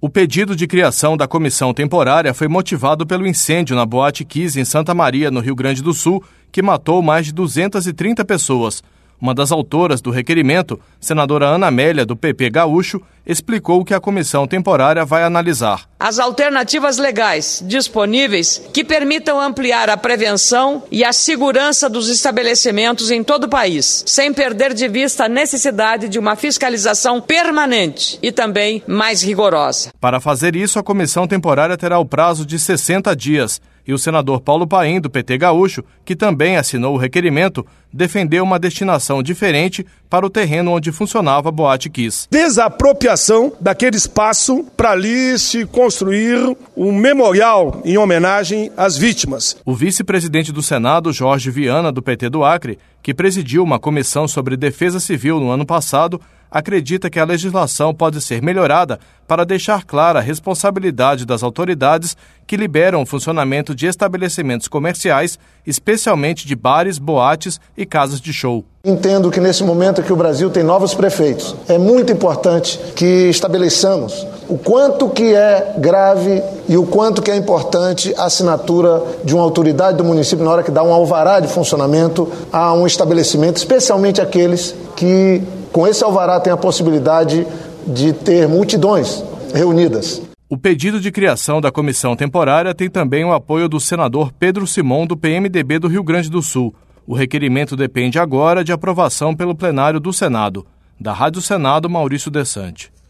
O pedido de criação da comissão temporária foi motivado pelo incêndio na Boate Kiss em Santa Maria, no Rio Grande do Sul, que matou mais de 230 pessoas. Uma das autoras do requerimento, senadora Ana Amélia, do PP Gaúcho, explicou o que a comissão temporária vai analisar. As alternativas legais disponíveis que permitam ampliar a prevenção e a segurança dos estabelecimentos em todo o país, sem perder de vista a necessidade de uma fiscalização permanente e também mais rigorosa. Para fazer isso, a comissão temporária terá o prazo de 60 dias. E o senador Paulo Paim, do PT Gaúcho, que também assinou o requerimento, defendeu uma destinação diferente para o terreno onde funcionava a Boate Kiss. Desapropriação daquele espaço para ali se construir um memorial em homenagem às vítimas. O vice-presidente do Senado, Jorge Viana, do PT do Acre, que presidiu uma comissão sobre defesa civil no ano passado, acredita que a legislação pode ser melhorada para deixar clara a responsabilidade das autoridades que liberam o funcionamento de estabelecimentos comerciais, especialmente de bares, boates e casas de show. Entendo que nesse momento que o Brasil tem novos prefeitos, é muito importante que estabeleçamos o quanto que é grave e o quanto que é importante a assinatura de uma autoridade do município na hora que dá um alvará de funcionamento a um estabelecimento, especialmente aqueles que com esse alvará têm a possibilidade de ter multidões reunidas. O pedido de criação da comissão temporária tem também o apoio do senador Pedro Simon, do PMDB do Rio Grande do Sul. O requerimento depende agora de aprovação pelo plenário do Senado. Da Rádio Senado, Maurício Desante.